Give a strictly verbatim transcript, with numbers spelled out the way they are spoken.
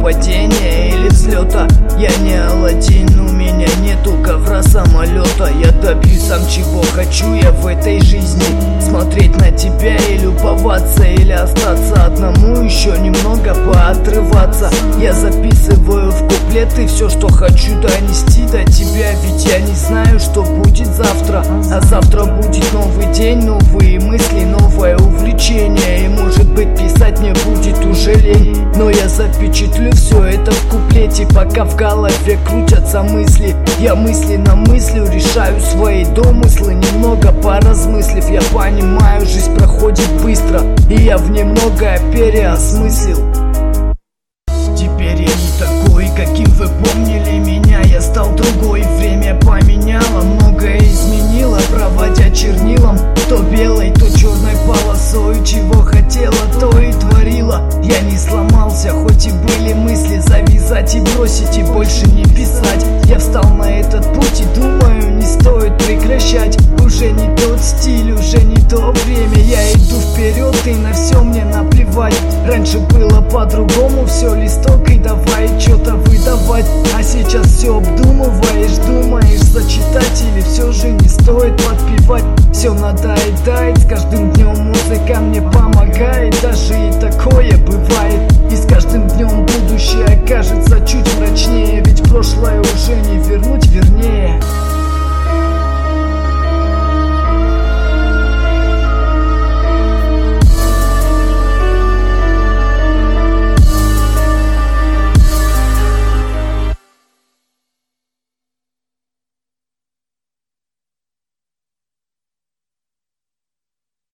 падения или взлета. Я не Аладдин, у меня нету ковра самолета. Я добьюсь сам чего хочу я в этой жизни. Смотреть на тебя и любоваться, или остаться одному, еще немного поотрываться. Я записываю в куплеты все, что хочу донести до тебя. Ведь я не знаю, что будет завтра, а завтра будет новый день, новые мысли, новое увлечение. И может быть писать мне будет уже лень, но я запечатлю все это в куплете, пока в голове крутятся мысли. Я мысленно мыслю, решаю свои домыслы. Немного поразмыслив, я понимаю, жизнь проходит быстро, и я в ней многое переосмыслил. Теперь я не такой, каким вы помнили меня. Я стал другой, время поменяло, многое изменило, проводя чернилом то белой, то черной полосой. Чего хотела, то и творила. Я не сломался, хоть и были мысли завязать и бросить, и больше не писать. Я встал на этот путь и думаю, не стоит прекращать. Уже не тот стиль, уже не то время. Я иду вперед, и на все мне наплевать. Раньше было по-другому, все листок и давай что-то выдавать. А сейчас все обдумываешь, думаешь, зачитать или все же не стоит подпевать. Все надоедает, с каждым днем музыка мне помогает. Даже и такое бывает.